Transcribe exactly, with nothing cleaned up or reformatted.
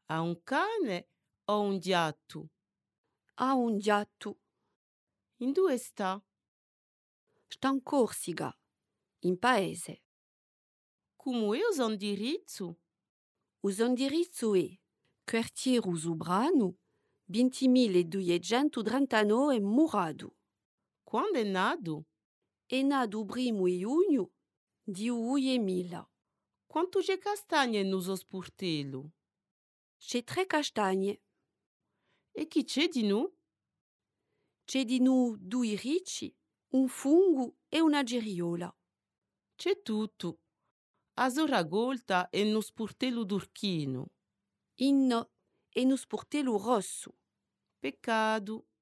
Ha un cane o un gatto? Ha un gatto. In dove sta? Sta in Corsica, in paese. Come è uso indirizzo? O indirizzo è Quartiere Usubrano, ventimilleduecentotrentanove Murado. Quando è nato? È nato il primo giugno di duemila. Quanto c'è castagne nell'uso sportello? C'è tre castagne. E chi c'è di noi? C'è di noi due ricci, un fungo e una geriola. C'è tutto. A ragolta e uno sportello d'urchino. In e uno sportello rosso. Peccato.